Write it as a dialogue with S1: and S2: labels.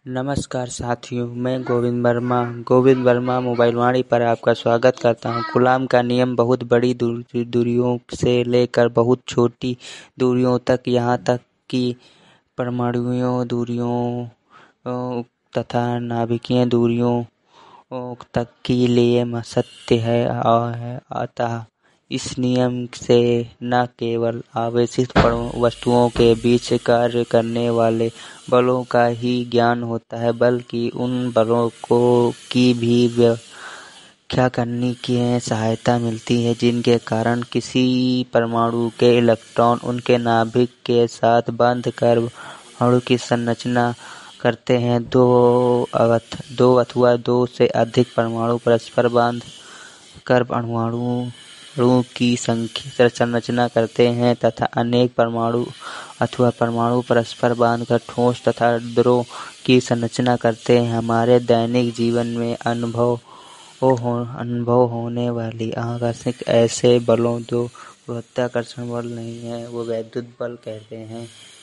S1: नमस्कार साथियों, मैं गोविंद वर्मा मोबाइल वाणी पर आपका स्वागत करता हूँ। कूलॉम का नियम बहुत बड़ी दूरियों से लेकर बहुत छोटी दूरियों तक, यहाँ तक कि परमाणुीय दूरियों तथा नाभिकीय दूरियों तक के लिए सत्य है। अतः इस नियम से न केवल आवेशित वस्तुओं के बीच कार्य करने वाले बलों का ही ज्ञान होता है, बल्कि उन बलों की भी व्याख्या करने की सहायता मिलती है, जिनके कारण किसी परमाणु के इलेक्ट्रॉन उनके नाभिक के साथ बंध कर अणु की संरचना करते हैं। दो अथवा दो से अधिक परमाणु परस्पर बांध कर अणु की संरचना करते हैं तथा अनेक परमाणु अथवा परमाणु परस्पर बांधकर ठोस तथा द्रव की संरचना करते हैं। हमारे दैनिक जीवन में अनुभव होने वाली आकर्षक ऐसे बलों जो गुरुत्वाकर्षण बल नहीं है, वो वैद्युत बल कहते हैं।